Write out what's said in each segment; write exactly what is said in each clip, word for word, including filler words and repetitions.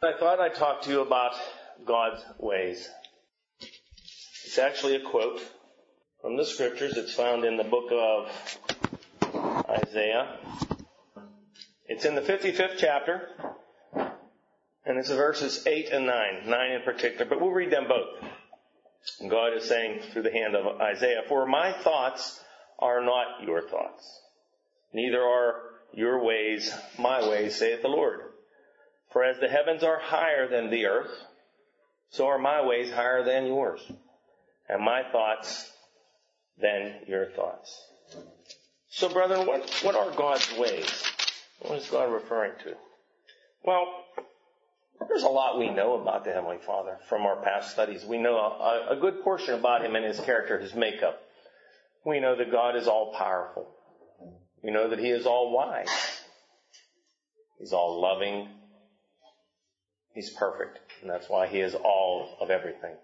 I thought I'd talk to you about God's ways. It's actually a quote from the scriptures. It's found in the book of Isaiah. It's in the fifty-fifth chapter, and it's verses eight and nine, nine in particular, but we'll read them both. And God is saying through the hand of Isaiah, "For my thoughts are not your thoughts, neither are your ways my ways, saith the Lord. For as the heavens are higher than the earth, so are my ways higher than yours, and my thoughts than your thoughts." So, brethren, what, what are God's ways? What is God referring to? Well, there's a lot we know about the Heavenly Father from our past studies. We know a, a good portion about Him and His character, His makeup. We know that God is all-powerful. We know that He is all-wise. He's all-loving. He's perfect, and that's why He is all of everything.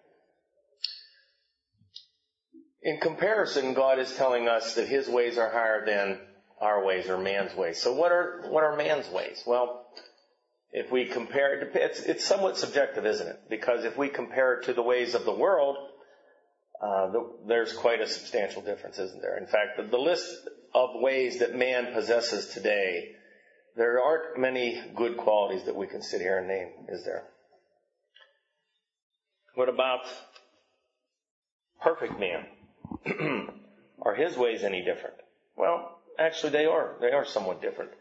In comparison, God is telling us that His ways are higher than our ways or man's ways. So what are what are man's ways? Well, if we compare it, it's, it's somewhat subjective, isn't it? Because if we compare it to the ways of the world, uh, the, there's quite a substantial difference, isn't there? In fact, the, the list of ways that man possesses today, there aren't many good qualities that we can sit here and name, is there? What about perfect man? Are his ways any different? Well, actually they are. They are somewhat different.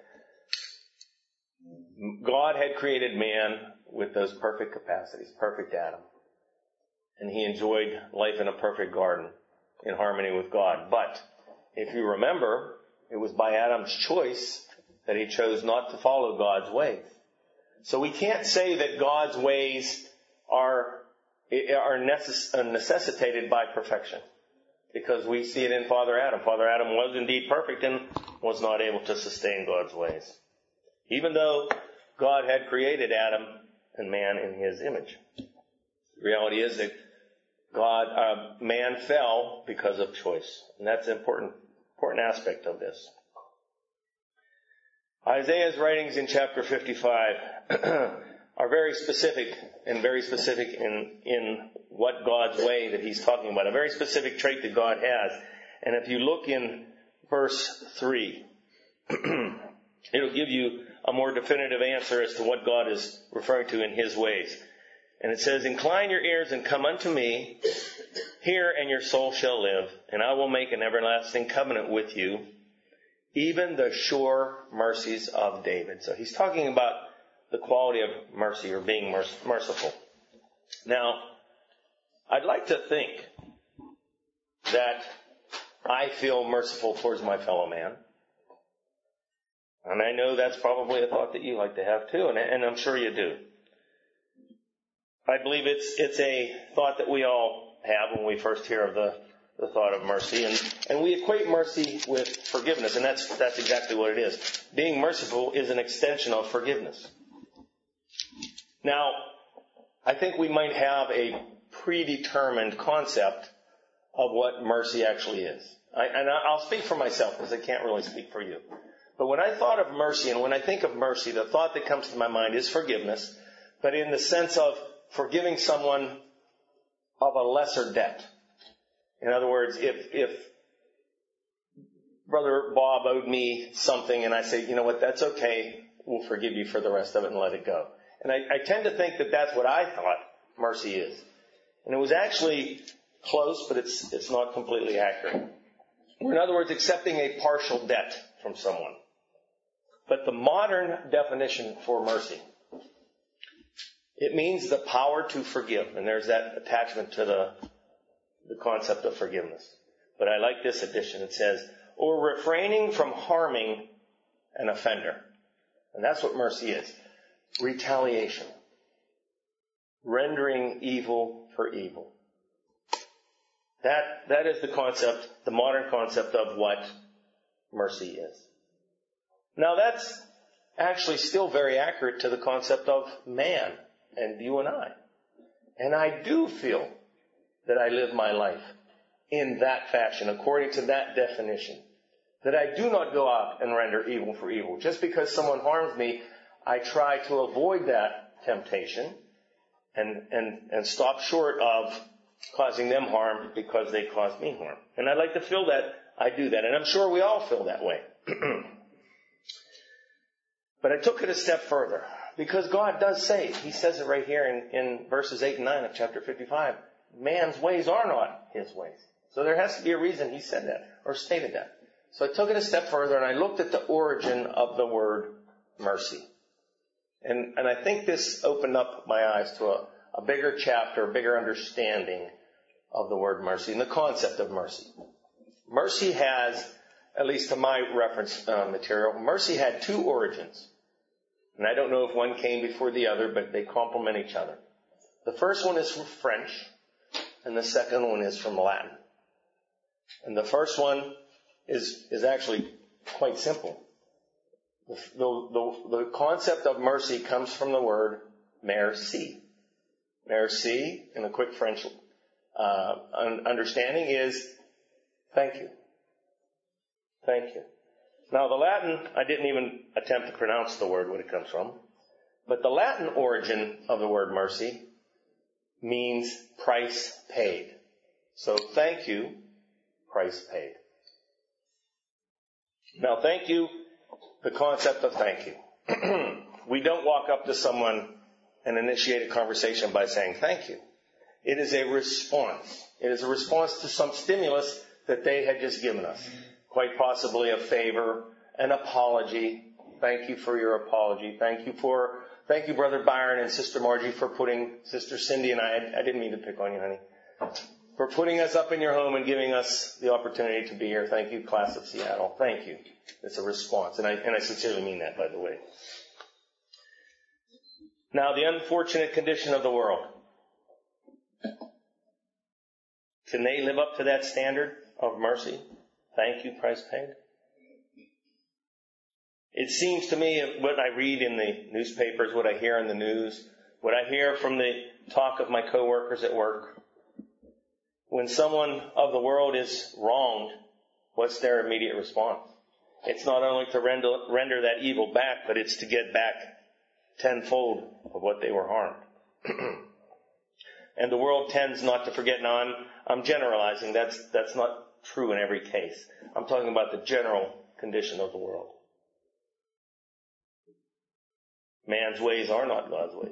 God had created man with those perfect capacities, perfect Adam. And he enjoyed life in a perfect garden in harmony with God. But if you remember, it was by Adam's choice that he chose not to follow God's ways. So we can't say that God's ways are, are necess- necessitated by perfection. Because we see it in Father Adam. Father Adam was indeed perfect and was not able to sustain God's ways. Even though God had created Adam and man in His image. The reality is that God, uh, man fell because of choice. And that's an important, important aspect of this. Isaiah's writings in chapter fifty-five are very specific and very specific in, in what God's way that He's talking about. A very specific trait that God has. And if you look in verse three, it'll give you a more definitive answer as to what God is referring to in His ways. And it says, "Incline your ears and come unto me. Hear, and your soul shall live. And I will make an everlasting covenant with you, even the sure mercies of David." So he's talking about the quality of mercy or being merciful. Now, I'd like to think that I feel merciful towards my fellow man. And I know that's probably a thought that you like to have too, and, and I'm sure you do. I believe it's it's a thought that we all have when we first hear of the, the thought of mercy. And, and we equate mercy with forgiveness, and that's that's exactly what it is. Being merciful is an extension of forgiveness. Now, I think we might have a predetermined concept of what mercy actually is. I, and I'll speak for myself because I can't really speak for you. But when I thought of mercy, and when I think of mercy, the thought that comes to my mind is forgiveness, but in the sense of forgiving someone of a lesser debt. In other words, if, if Brother Bob owed me something and I say, you know what, that's okay, we'll forgive you for the rest of it and let it go. And I, I tend to think that that's what I thought mercy is. And it was actually close, but it's, it's not completely accurate. Or in other words, accepting a partial debt from someone. But the modern definition for mercy, it means the power to forgive. And there's that attachment to the, the concept of forgiveness. But I like this addition. It says, or refraining from harming an offender. And that's what mercy is. Retaliation. Rendering evil for evil. That, that is the concept, the modern concept of what mercy is. Now that's actually still very accurate to the concept of man and you and I. And I do feel that I live my life in that fashion, according to that definition. That I do not go out and render evil for evil. Just because someone harms me, I try to avoid that temptation and, and, and stop short of causing them harm because they caused me harm. And I'd like to feel that I do that. And I'm sure we all feel that way. But I took it a step further. Because God does say, He says it right here in, in verses eight and nine of chapter fifty-five, man's ways are not His ways. So there has to be a reason He said that or stated that. So I took it a step further and I looked at the origin of the word mercy. And, and I think this opened up my eyes to a, a bigger chapter, a bigger understanding of the word mercy and the concept of mercy. Mercy has, at least to my reference uh, material, mercy had two origins. And I don't know if one came before the other, but they complement each other. The first one is from French, and the second one is from Latin. And the first one is, is actually quite simple. The, the, the concept of mercy comes from the word merci. Merci, in a quick French uh, understanding, is thank you. Thank you. Now, the Latin, I didn't even attempt to pronounce the word what it comes from, but the Latin origin of the word mercy means price paid. So, thank you, price paid. Now, thank you, the concept of thank you. We don't walk up to someone and initiate a conversation by saying thank you. It is a response. It is a response to some stimulus that they had just given us. Quite possibly a favor, an apology. Thank you for your apology. Thank you for, thank you, Brother Byron and Sister Margie, for putting, Sister Cindy and I, I didn't mean to pick on you, honey, for putting us up in your home and giving us the opportunity to be here. Thank you, Class of Seattle. Thank you. It's a response, and I, and I sincerely mean that, by the way. Now, the unfortunate condition of the world. Can they live up to that standard of mercy? Thank you, price paid. It seems to me, what I read in the newspapers, what I hear in the news, what I hear from the talk of my coworkers at work, when someone of the world is wronged, what's their immediate response? It's not only to render, render that evil back, but it's to get back tenfold of what they were harmed. And the world tends not to forget. Now, I'm, I'm generalizing. That's, that's not true in every case. I'm talking about the general condition of the world. Man's ways are not God's ways.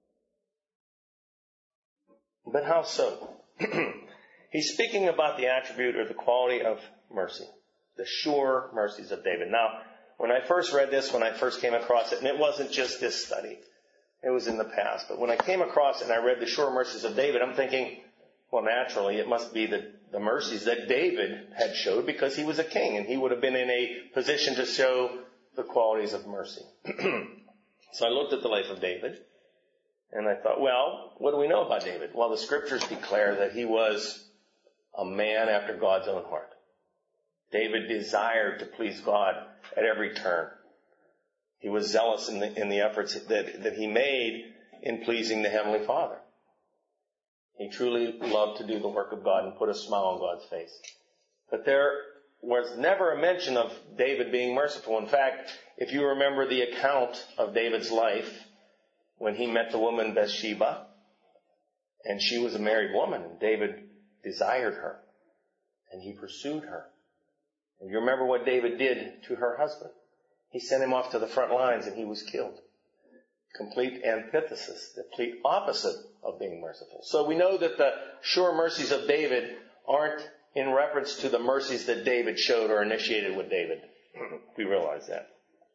But how so? He's speaking about the attribute or the quality of mercy. The sure mercies of David. Now, when I first read this, when I first came across it, and it wasn't just this study, it was in the past, but when I came across it and I read the sure mercies of David, I'm thinking, well, naturally, it must be the, the mercies that David had showed because he was a king and he would have been in a position to show the qualities of mercy. So I looked at the life of David and I thought, well, what do we know about David? Well, the scriptures declare that he was a man after God's own heart. David desired to please God at every turn. He was zealous in the, in the efforts that, that he made in pleasing the Heavenly Father. He truly loved to do the work of God and put a smile on God's face. But there was never a mention of David being merciful. In fact, if you remember the account of David's life, when he met the woman Bathsheba, and she was a married woman, and David desired her, and he pursued her. And you remember what David did to her husband. He sent him off to the front lines and he was killed. Complete antithesis, the complete opposite of being merciful. So we know that the sure mercies of David aren't in reference to the mercies that David showed or initiated with David. We realize that.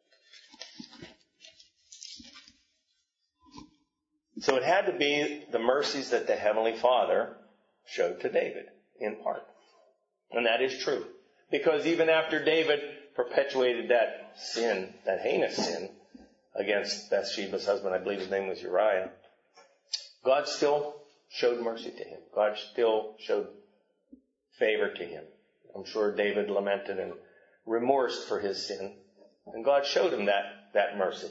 So it had to be the mercies that the Heavenly Father showed to David, in part. And that is true. Because even after David perpetuated that sin, that heinous sin, against Bathsheba's husband, I believe his name was Uriah, God still showed mercy to him. God still showed favor to him. I'm sure David lamented and remorsed for his sin. And God showed him that, that mercy.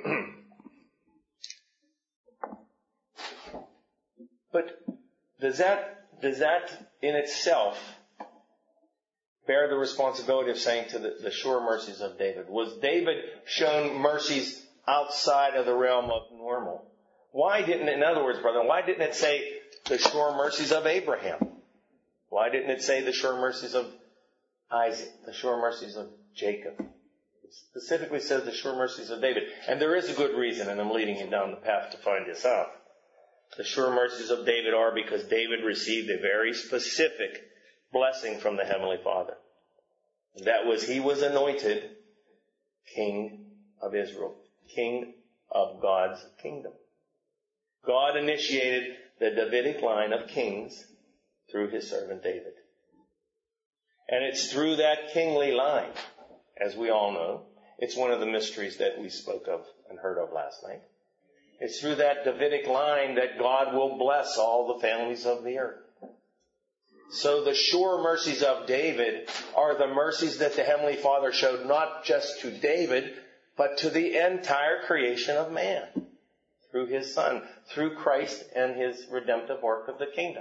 But does that, does that in itself bear the responsibility of saying to the, the sure mercies of David? Was David shown mercies outside of the realm of normal? Why didn't, in other words, brother, why didn't it say the sure mercies of Abraham? Why didn't it say the sure mercies of Isaac, the sure mercies of Jacob? It specifically says the sure mercies of David. And there is a good reason, and I'm leading you down the path to find this out. The sure mercies of David are because David received a very specific blessing from the Heavenly Father. That was, he was anointed King of Israel, King of God's kingdom. God initiated the Davidic line of kings through his servant David. And it's through that kingly line, as we all know, it's one of the mysteries that we spoke of and heard of last night. It's through that Davidic line that God will bless all the families of the earth. So the sure mercies of David are the mercies that the Heavenly Father showed not just to David, but to the entire creation of man through his Son, through Christ and his redemptive work of the kingdom.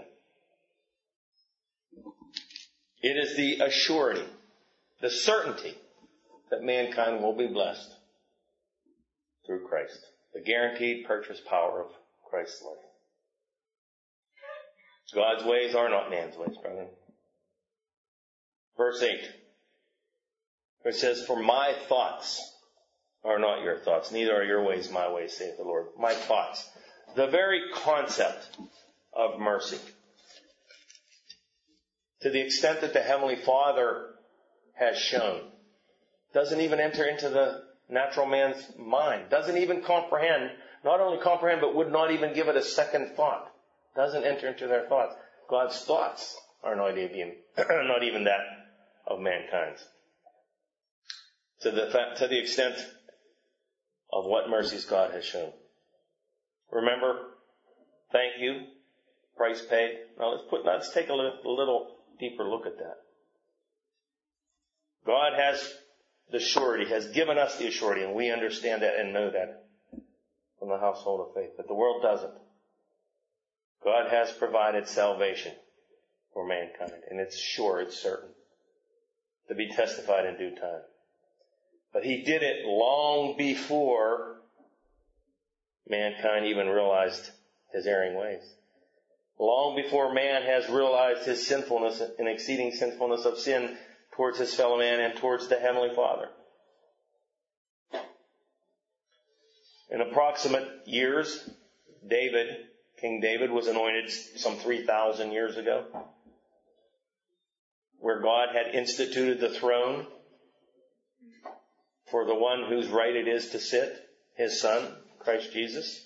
It is the assurity, the certainty that mankind will be blessed through Christ. The guaranteed purchase power of Christ's life. God's ways are not man's ways, brethren. Verse eight. It says, for my thoughts are not your thoughts, neither are your ways my ways, saith the Lord. My thoughts. The very concept of mercy. To the extent that the Heavenly Father has shown, doesn't even enter into the natural man's mind. Doesn't even comprehend, not only comprehend, but would not even give it a second thought. Doesn't enter into their thoughts. God's thoughts are not even, not even that of mankind's. To the, to the extent of what mercies God has shown. Remember, thank you, price paid. Now let's put, let's take a little, a little deeper look at that. God has the surety, has given us the surety, and we understand that and know that from the household of faith. But the world doesn't. God has provided salvation for mankind, and it's sure, it's certain, to be testified in due time. But he did it long before mankind even realized his erring ways. Long before man has realized his sinfulness and exceeding sinfulness of sin towards his fellow man and towards the Heavenly Father. In approximate years, David, King David, was anointed some three thousand years ago, where God had instituted the throne for the one whose right it is to sit, his Son, Christ Jesus.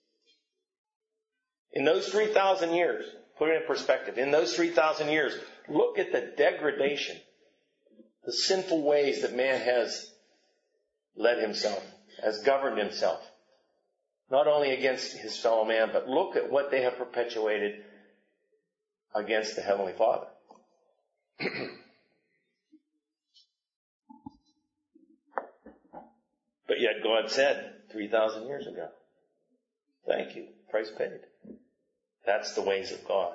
In those three thousand years, put it in perspective, in those three thousand years, look at the degradation, the sinful ways that man has led himself, has governed himself. Not only against his fellow man, but look at what they have perpetuated against the Heavenly Father. But yet God said three thousand years ago, thank you, price paid. That's the ways of God.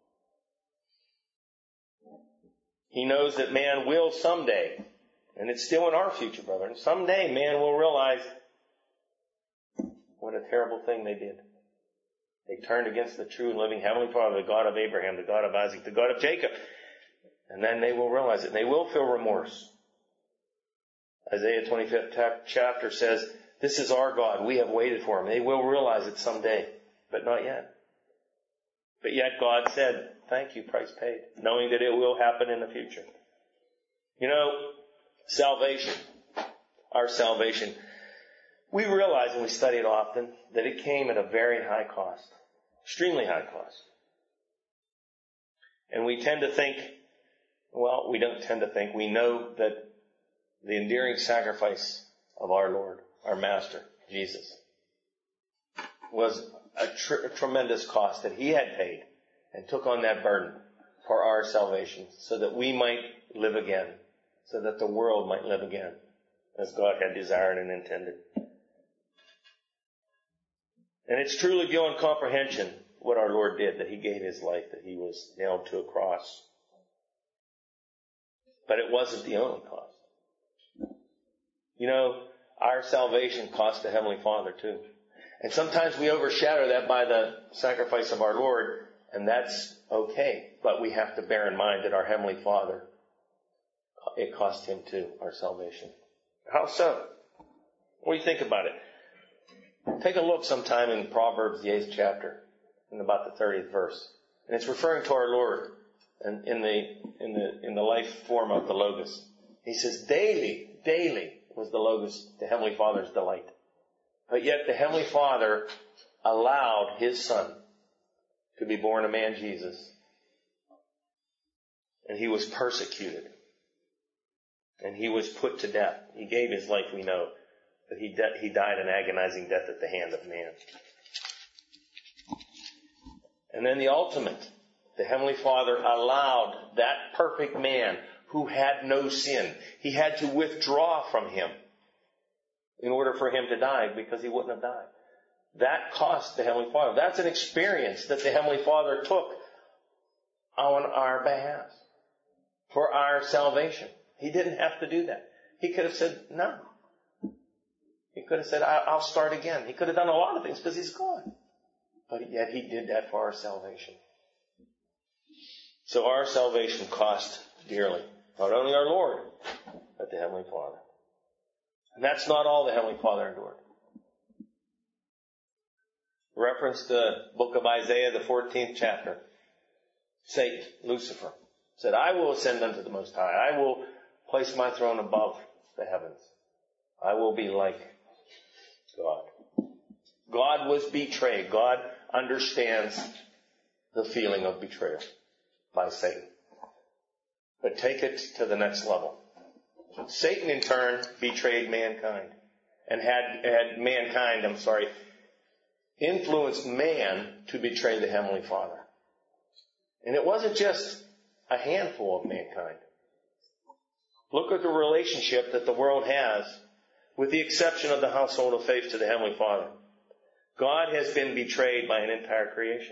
He knows that man will someday, and it's still in our future, brethren, someday man will realize what a terrible thing they did. They turned against the true and living Heavenly Father, the God of Abraham, the God of Isaac, the God of Jacob. And then they will realize it. They will feel remorse. Isaiah twenty-fifth chapter says, this is our God. We have waited for him. They will realize it someday, but not yet. But yet God said, thank you, price paid, knowing that it will happen in the future. You know, salvation, our salvation, we realize, and we study it often, that it came at a very high cost, extremely high cost. And we tend to think, well, we don't tend to think, we know that the endearing sacrifice of our Lord, our Master, Jesus, was a, tr- a tremendous cost that he had paid and took on that burden for our salvation so that we might live again, so that the world might live again as God had desired and intended. And it's truly beyond comprehension what our Lord did, that he gave his life, that he was nailed to a cross. But it wasn't the only cost. You know, our salvation cost the Heavenly Father too. And sometimes we overshadow that by the sacrifice of our Lord, and that's okay. But we have to bear in mind that our Heavenly Father, it cost Him too, our salvation. How so? What do you think about it? Take a look sometime in Proverbs, the eighth chapter, in about the thirtieth verse. And it's referring to our Lord and in the, in the, in the life form of the Logos. He says, daily, daily was the Logos, the Heavenly Father's delight. But yet the Heavenly Father allowed His Son to be born a man, Jesus. And He was persecuted. And He was put to death. He gave His life, we know. But He, de- he died an agonizing death at the hand of man. And then the ultimate. The Heavenly Father allowed that perfect man who had no sin. He had to withdraw from Him in order for Him to die, because He wouldn't have died. That cost the Heavenly Father. That's an experience that the Heavenly Father took on our behalf for our salvation. He didn't have to do that. He could have said, no. He could have said, I'll start again. He could have done a lot of things because He's God. But yet He did that for our salvation. So our salvation cost dearly. Not only our Lord, but the Heavenly Father. And that's not all the Heavenly Father endured. Reference the book of Isaiah, the fourteenth chapter. Satan, Lucifer, said, I will ascend unto the Most High. I will place my throne above the heavens. I will be like God. God was betrayed. God understands the feeling of betrayal by Satan. But take it to the next level. Satan, in turn, betrayed mankind and had, had mankind, I'm sorry, influenced man to betray the Heavenly Father. And it wasn't just a handful of mankind. Look at the relationship that the world has, with the exception of the household of faith, to the Heavenly Father. God has been betrayed by an entire creation.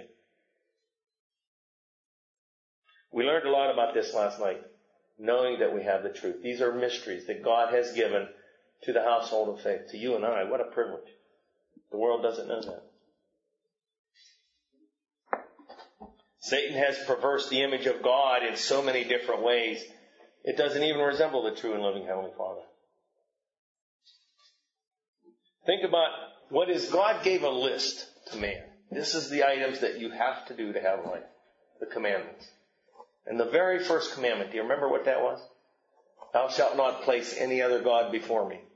We learned a lot about this last night, knowing that we have the truth. These are mysteries that God has given to the household of faith, to you and I. What a privilege. The world doesn't know that. Satan has perversed the image of God in so many different ways, it doesn't even resemble the true and living Heavenly Father. Think about what is, God gave a list to man. This is the items that you have to do to have life. The commandments. And the very first commandment, do you remember what that was? Thou shalt not place any other God before me.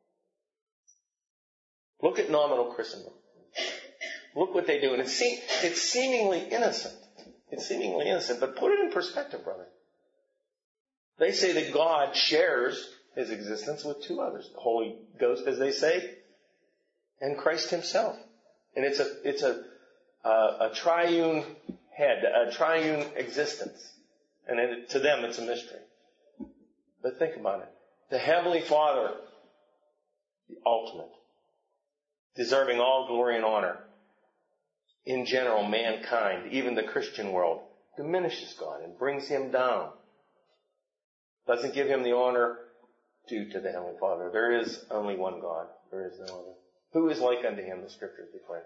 Look at nominal Christendom. Look what they do. And it's, se- it's seemingly innocent. It's seemingly innocent. But put it in perspective, brother. They say that God shares His existence with two others. The Holy Ghost, as they say, and Christ Himself. And it's a, it's a, a, a triune head, a triune existence. And it, to them, it's a mystery. But think about it. The Heavenly Father, the ultimate, deserving all glory and honor. In general, mankind, even the Christian world, diminishes God and brings Him down. Doesn't give Him the honor due to the Heavenly Father. There is only one God. There is no other. Who is like unto Him, the Scriptures declare.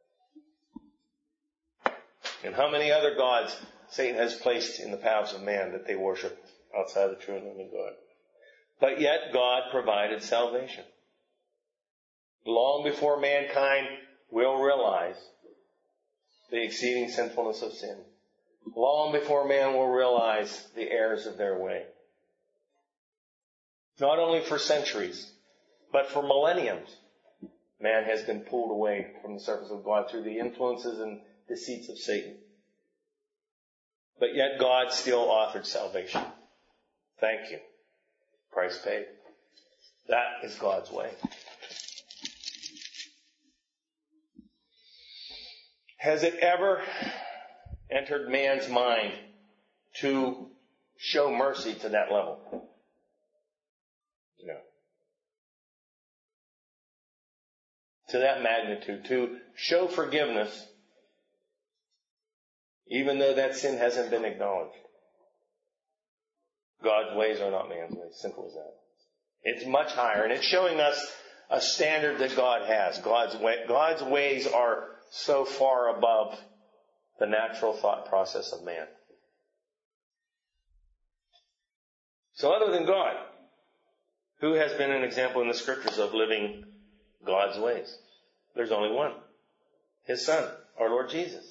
And how many other gods Satan has placed in the paths of man that they worship outside the true and living God. But yet God provided salvation. Long before mankind will realize the exceeding sinfulness of sin. Long before man will realize the errors of their way. Not only for centuries, but for millenniums, man has been pulled away from the surface of God through the influences and deceits of Satan. But yet God still authored salvation. Thank you. Price paid. That is God's way. Has it ever entered man's mind to show mercy to that level? No. To that magnitude. To show forgiveness even though that sin hasn't been acknowledged. God's ways are not man's ways. Simple as that. It's much higher. And it's showing us a standard that God has. God's way, God's ways are so far above the natural thought process of man. So other than God, who has been an example in the scriptures of living God's ways? There's only one. His Son, our Lord Jesus.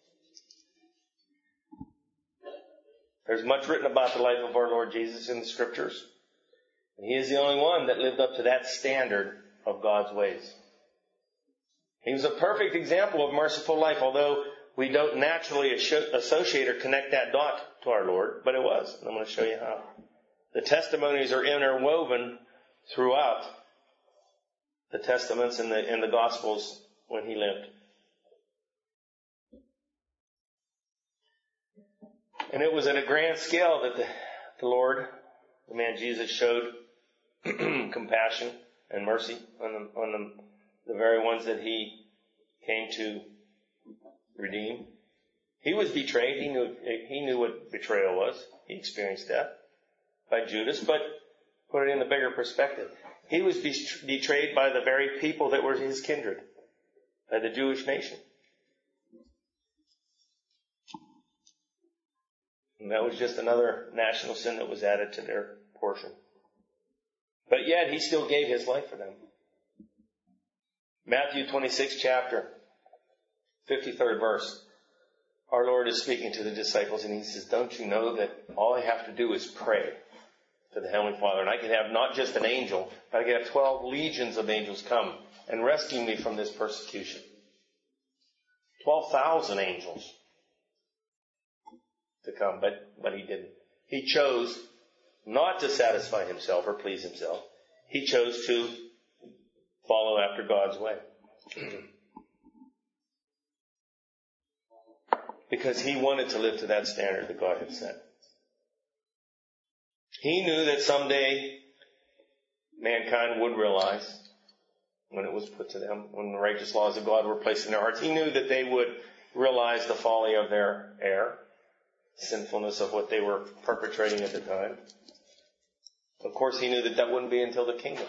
There's much written about the life of our Lord Jesus in the scriptures. And he is the only one that lived up to that standard of God's ways. He was a perfect example of merciful life, although we don't naturally associate or connect that dot to our Lord, but it was. And I'm going to show you how. The testimonies are interwoven throughout the testaments in the, in the Gospels when he lived. And it was at a grand scale that the, the Lord, the man Jesus, showed compassion and mercy on, the, on the, the very ones that he came to redeem. He was betrayed. He knew, he knew what betrayal was. He experienced that by Judas, but put it in the bigger perspective. He was betrayed by the very people that were his kindred, by the Jewish nation. And that was just another national sin that was added to their portion. But yet, he still gave his life for them. Matthew twenty-sixth chapter, fifty-third verse. Our Lord is speaking to the disciples and he says, don't you know that all I have to do is pray to the Heavenly Father, and I could have not just an angel, but I could have twelve legions of angels come and rescue me from this persecution. Twelve thousand angels to come, but, but he didn't. He chose not to satisfy himself or please himself. He chose to follow after God's way. Because he wanted to live to that standard that God had set. He knew that someday mankind would realize, when it was put to them, when the righteous laws of God were placed in their hearts, he knew that they would realize the folly of their error, sinfulness of what they were perpetrating at the time. Of course, he knew that that wouldn't be until the kingdom.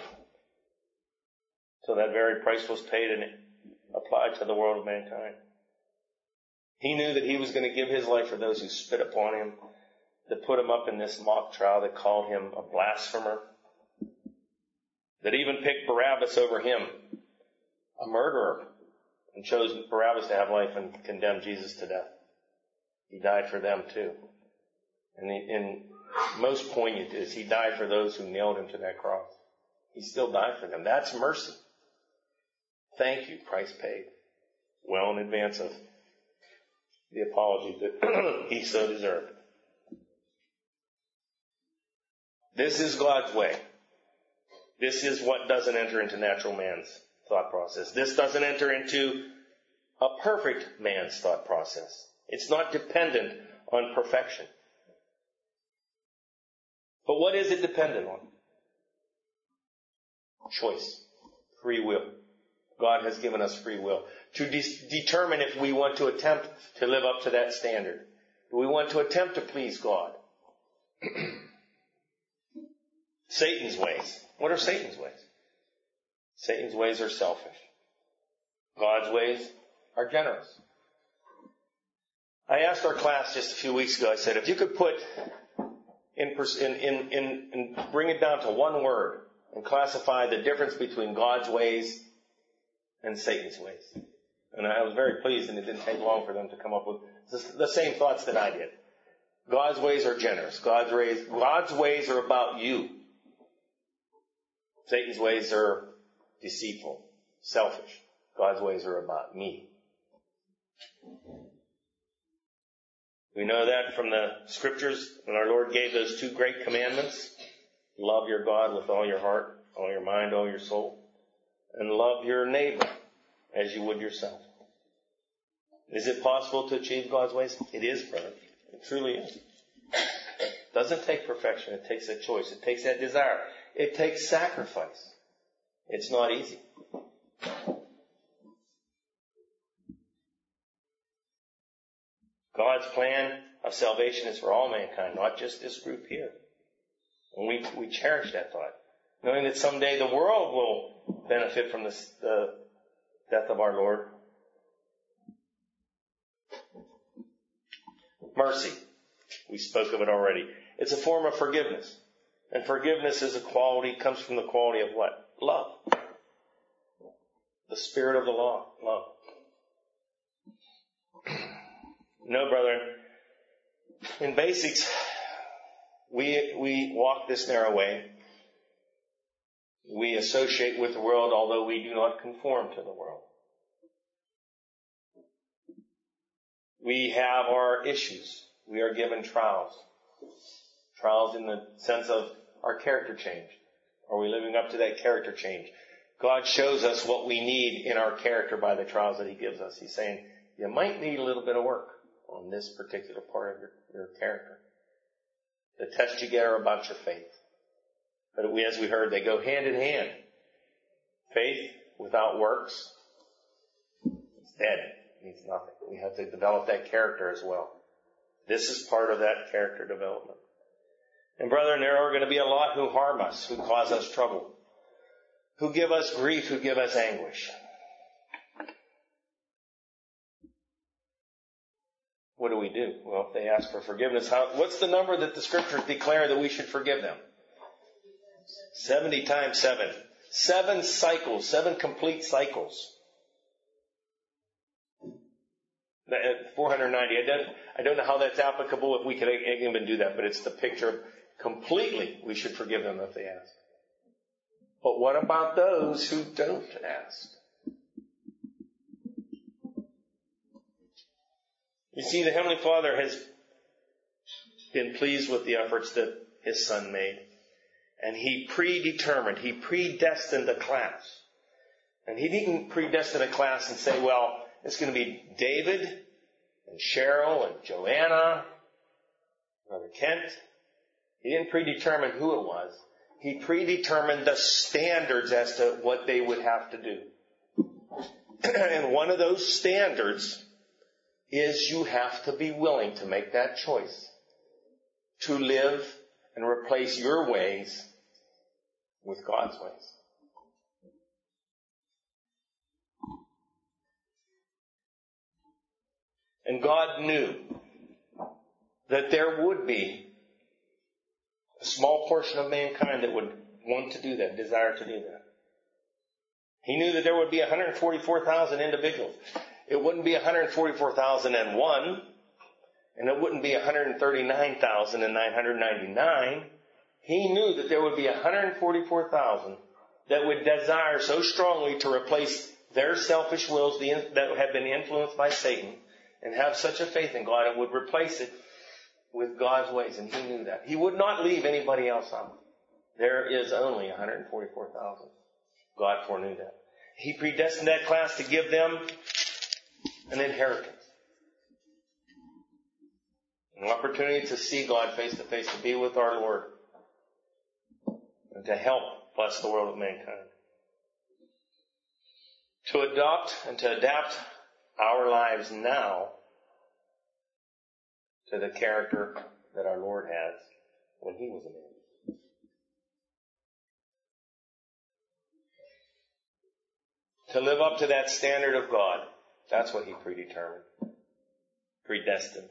So that very price was paid and applied to the world of mankind. He knew that he was going to give his life for those who spit upon him, that put him up in this mock trial, that called him a blasphemer, that even picked Barabbas over him, a murderer, and chose Barabbas to have life and condemned Jesus to death. He died for them too. And in most poignant is he died for those who nailed him to that cross. He still died for them. That's mercy. Thank you, price paid. Well in advance of the apology that he so deserved. This is God's way. This is what doesn't enter into natural man's thought process. This doesn't enter into a perfect man's thought process. It's not dependent on perfection. But what is it dependent on? Choice. Free will. God has given us free will to de- determine if we want to attempt to live up to that standard. Do we want to attempt to please God? Satan's ways. What are Satan's ways? Satan's ways are selfish. God's ways are generous. I asked our class just a few weeks ago, I said, if you could put in, in, in, in, in bring it down to one word and classify the difference between God's ways and Satan's ways. And I was very pleased, and it didn't take long for them to come up with the same thoughts that I did. God's ways are generous. God's ways, God's ways are about you. Satan's ways are deceitful, selfish. God's ways are about me. We know that from the scriptures when our Lord gave those two great commandments. Love your God with all your heart, all your mind, all your soul. And love your neighbor as you would yourself. Is it possible to achieve God's ways? It is, brother. It truly is. It doesn't take perfection. It takes a choice. It takes that desire. It takes sacrifice. It's not easy. God's plan of salvation is for all mankind, not just this group here. And we, we cherish that thought. knowing that someday the world will benefit from the, the death of our Lord. Mercy. We spoke of it already. It's a form of forgiveness. And forgiveness is a quality, comes from the quality of what? Love. The spirit of the law. Love. No, brethren. In basics, we, we walk this narrow way. We associate with the world, although we do not conform to the world. We have our issues. We are given trials. Trials in the sense of our character change. Are we living up to that character change? God shows us what we need in our character by the trials that He gives us. He's saying, you might need a little bit of work on this particular part of your, your character. The tests you get are about your faith. But we, as we heard, they go hand in hand. Faith without works is dead. It means nothing. We have to develop that character as well. This is part of that character development. And brethren, there are going to be a lot who harm us, who cause us trouble, who give us grief, who give us anguish. What do we do? Well, if they ask for forgiveness, how, what's the number that the Scriptures declare that we should forgive them? seventy times seven. Seven cycles, seven complete cycles. four hundred ninety. I don't, I don't know how that's applicable, if we could even do that, but it's the picture of completely we should forgive them if they ask. But what about those who don't ask? You see, the Heavenly Father has been pleased with the efforts that His Son made. And He predetermined, He predestined a class. And He didn't predestine a class and say, well, it's going to be David and Cheryl and Joanna, Brother Kent. He didn't predetermine who it was. He predetermined the standards as to what they would have to do. And one of those standards is you have to be willing to make that choice. To live and replace your ways with God's ways. And God knew that there would be a small portion of mankind that would want to do that, desire to do that. He knew that there would be one hundred forty-four thousand individuals. It wouldn't be one hundred forty-four thousand one, and it wouldn't be one hundred thirty-nine thousand nine hundred ninety-nine. He knew that there would be one hundred forty-four thousand that would desire so strongly to replace their selfish wills that have been influenced by Satan and have such a faith in God and would replace it with God's ways. And He knew that. He would not leave anybody else out. There is only one hundred forty-four thousand. God foreknew that. He predestined that class to give them an inheritance. An opportunity to see God face to face, to be with our Lord, and to help bless the world of mankind. To adopt and to adapt our lives now to the character that our Lord has when He was a man. To live up to that standard of God. That's what He predetermined. Predestined.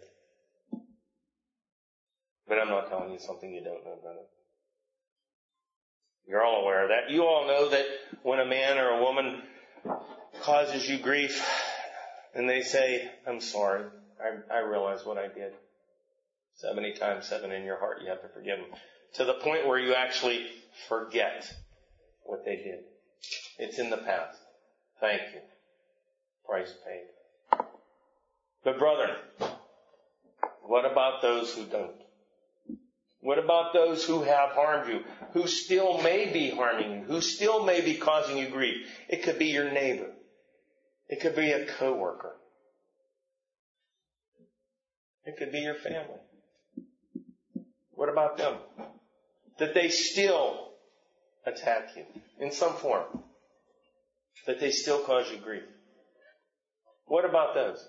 But I'm not telling you something you don't know, brother. You're all aware of that. You all know that when a man or a woman causes you grief and they say, I'm sorry, I, I realize what I did. seventy times seven in your heart, you have to forgive them. To the point where you actually forget what they did. It's in the past. Thank you. Price paid. But brethren, what about those who don't? What about those who have harmed you, who still may be harming you, who still may be causing you grief? It could be your neighbor. It could be a coworker. It could be your family. What about them? That they still attack you in some form. That they still cause you grief. What about those?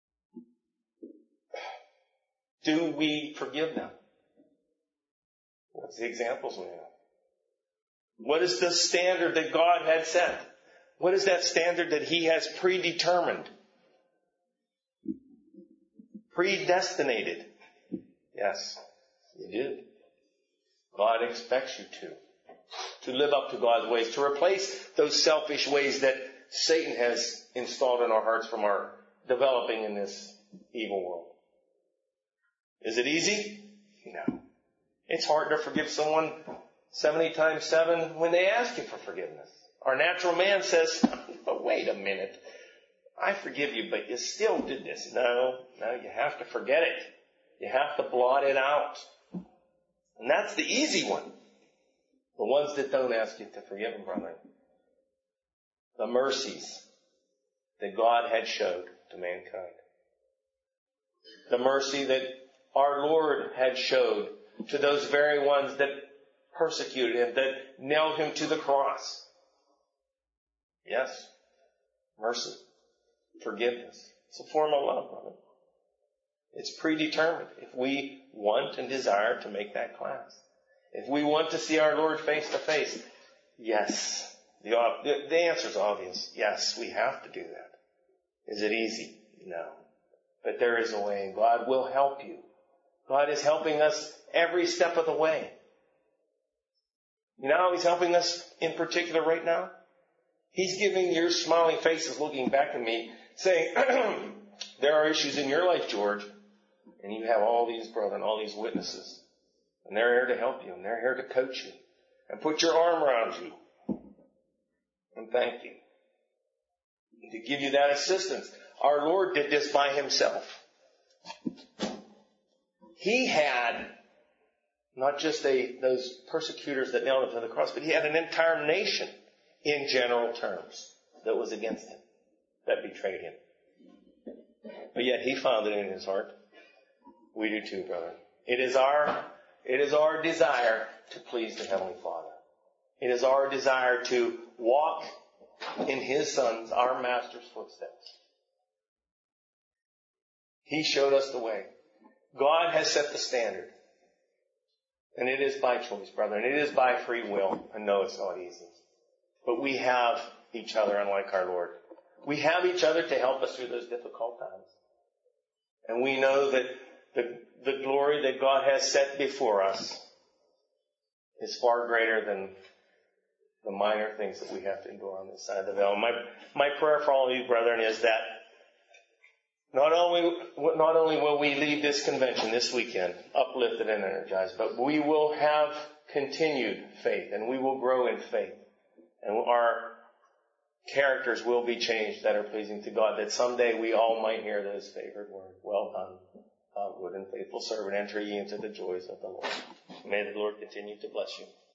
Do we forgive them? What's the examples we have? What is the standard that God had set? What is that standard that He has predetermined? Predestinated. Yes, you do. God expects you to. To live up to God's ways. To replace those selfish ways that Satan has installed in our hearts from our developing in this evil world. Is it easy? No. It's hard to forgive someone seventy times seven when they ask you for forgiveness. Our natural man says, oh, wait a minute. I forgive you, but you still did this. No, no, you have to forget it. You have to blot it out. And that's the easy one. The ones that don't ask you to forgive them, brethren. The mercies that God had showed to mankind. The mercy that our Lord had showed to those very ones that persecuted Him, that nailed Him to the cross. Yes, mercy, forgiveness. It's a form of love, brother. It's predetermined if we want and desire to make that class. If we want to see our Lord face to face, yes. The, the answer is obvious. Yes, we have to do that. Is it easy? No. But there is a way, and God will help you. God is helping us every step of the way. You know how He's helping us in particular right now? He's giving your smiling faces looking back at me, saying, there are issues in your life, George, and you have all these brethren, all these witnesses, and they're here to help you, and they're here to coach you, and put your arm around you, and thank you, and to give you that assistance. Our Lord did this by Himself. He had not just a, those persecutors that nailed Him to the cross, but He had an entire nation in general terms that was against Him, that betrayed Him. But yet He found it in His heart. We do too, brother. It is our, it is our desire to please the Heavenly Father. It is our desire to walk in His Son's, our Master's footsteps. He showed us the way. God has set the standard. And it is by choice, brother. And it is by free will. And no, it's not easy. But we have each other, unlike our Lord. We have each other to help us through those difficult times. And we know that the, the glory that God has set before us is far greater than the minor things that we have to endure on this side of the veil. My, my prayer for all of you, brethren, is that not only, not only will we leave this convention this weekend uplifted and energized, but we will have continued faith and we will grow in faith. And our characters will be changed that are pleasing to God, that someday we all might hear those favored words. Well done, thou good and faithful servant, enter ye into the joys of the Lord. May the Lord continue to bless you.